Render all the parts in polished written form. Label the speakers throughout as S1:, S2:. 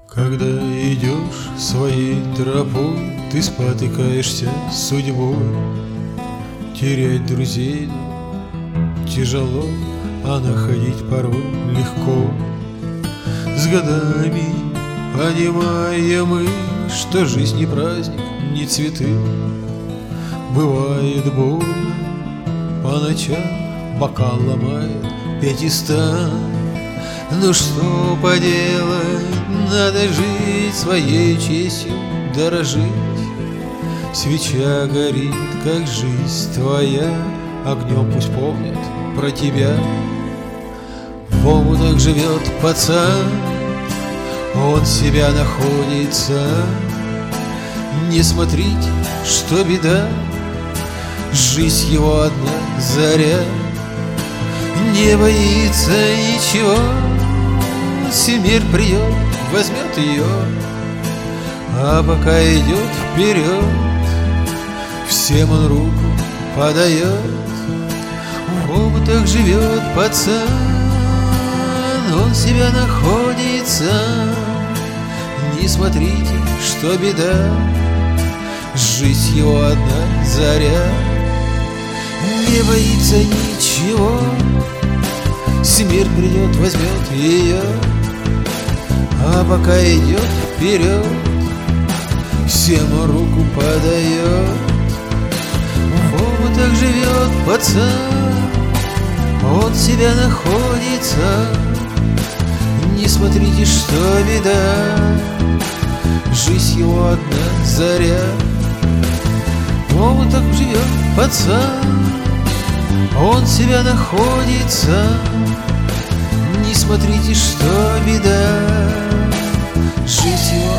S1: Когда идешь своей тропой, ты спотыкаешься судьбой. Терять друзей тяжело, а находить порой легко. С годами понимаем мы, что жизнь не праздник, не цветы. Бывает больно по ночам, бокал ломает пятистан. Ну что поделать, надо жить своей честью, дорожить. Свеча горит, как жизнь твоя, огнем пусть помнят про тебя. В омутах живет пацан, он себя находится. Не смотрите, что беда, жизнь его одна заря. Не боится ничего, всемир придет, возьмет ее. А пока идет вперед, всем он руку подает. В омутах живет пацан, он себя находится. Не смотрите, что беда, жизнь его одна заря. Не боится ничего, всемир придет, возьмет ее. А пока идет вперед, всем руку подает. В омутах живет пацан, он себя находится. Не смотрите, что беда, жизнь его одна заря. В омутах живет пацан, он себя находится. Не смотрите, что беда, жизнь его.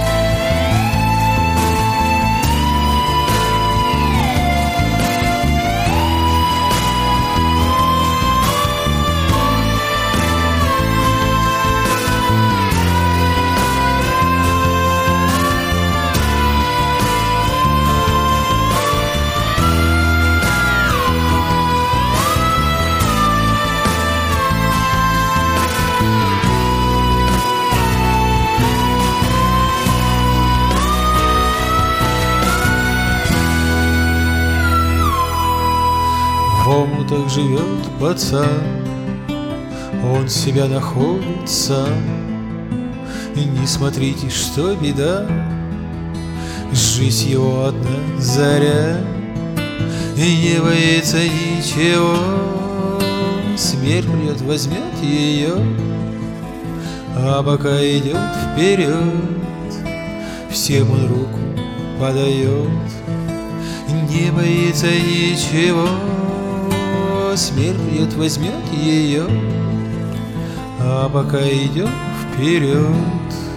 S1: В омутах живет пацан, он себя находится. И не смотрите, что беда, жизнь его одна заря. И не боится ничего, смерть придет, возьмет ее. А пока идет вперед, всем он руку подает. Не боится ничего, смерть придет, возьмет ее. А пока идет вперед,